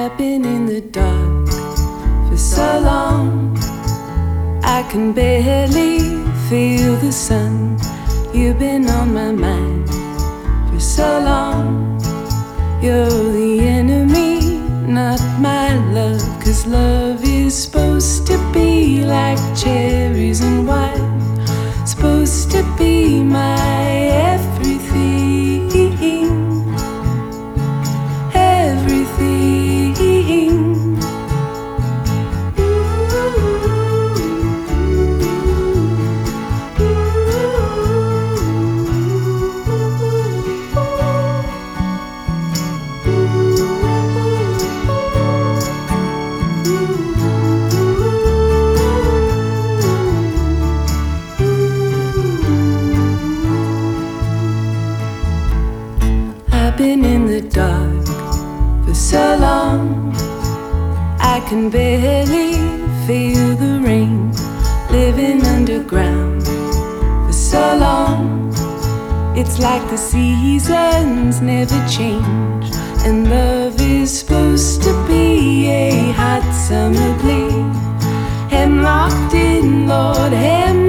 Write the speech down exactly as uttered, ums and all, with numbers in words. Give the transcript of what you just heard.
I've been in the dark for so long, I can barely feel the sun. You've been on my mind for so long. You're the enemy, not my love, 'cause love is supposed to be like cherries and wine, supposed to be my everything. Been in the dark for so long, I can barely feel the rain. Living underground for so long, it's like the seasons never change. And love is supposed to be a hot summer blaze. Hemlocked in, Lord, hem